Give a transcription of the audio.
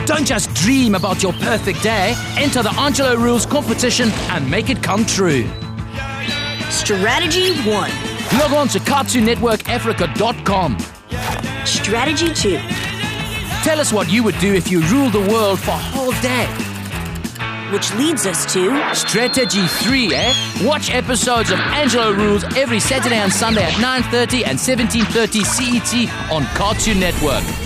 Don't just dream about your perfect day. Enter the Angelo Rules competition and make it come true. Strategy 1. Log on to CartoonNetworkAfrica.com. Strategy 2. Tell us what you would do if you ruled the world for a whole day. Which leads us to Strategy 3, Watch episodes of Angelo Rules every Saturday and Sunday at 9:30 and 17:30 CET on Cartoon Network.